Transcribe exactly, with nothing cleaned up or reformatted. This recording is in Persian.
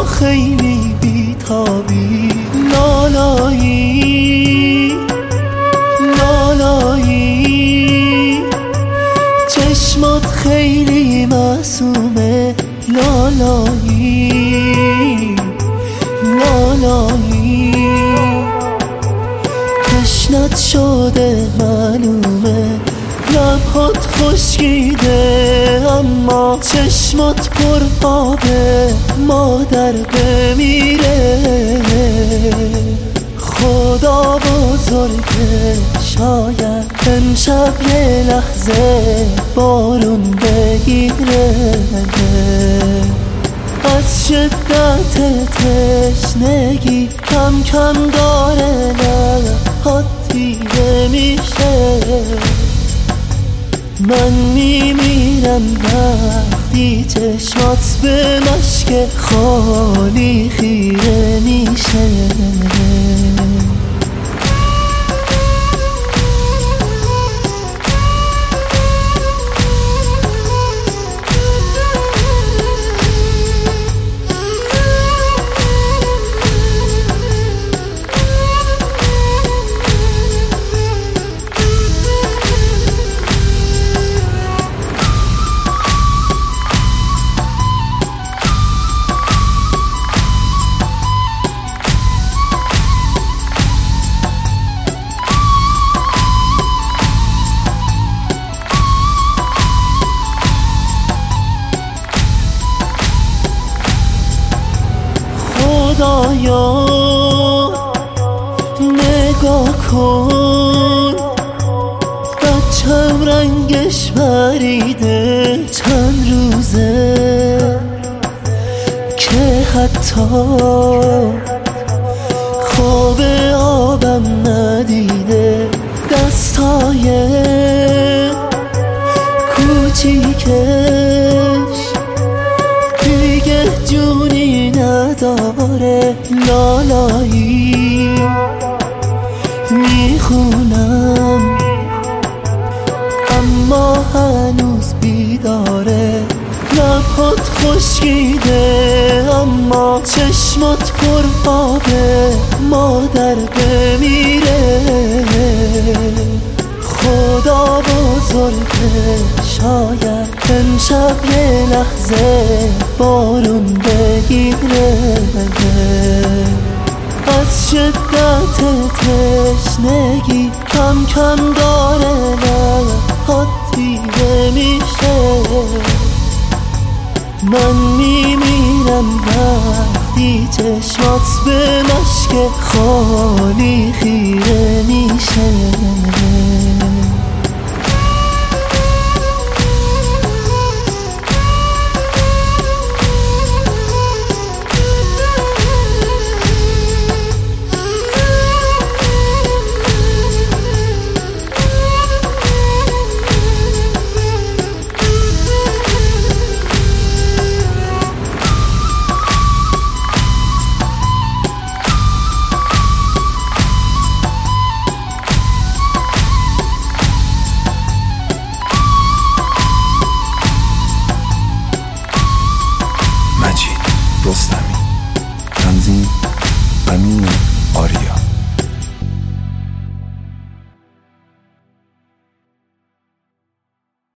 خیلی بیتابی، لالایی لالایی، چشمات خیلی معصومه، لالایی لالایی، تشنت شده معلومه، لبهات خشکیده اما چشمات پر آبه، مادر بمیره. خدا بزرگه، شاید امشب یه لحظه بارون بگیره، از شدت تشنگی کم کم داره لبهات دیده میشه. من میمیرم وقتی چشمات به مشک خالی خیره میشه. خدایا نگاه کن، بچم رنگش پریده چند روزه که حتی خواب آبم ندیده. دستای کوچیکش دیگه جونی نداره، لالایی میخونم اما هنوز بیداره. لبهات خشکیده اما چشمات پر آبه، مادر بمیره. خدا بزرگه، شاید امشب یه لحظه بارون بگیره، از شدت تشنگی کم کم داره لبهات دیده میشه. من میمیرم وقتی چشمات به مشک خالی خیره میشه.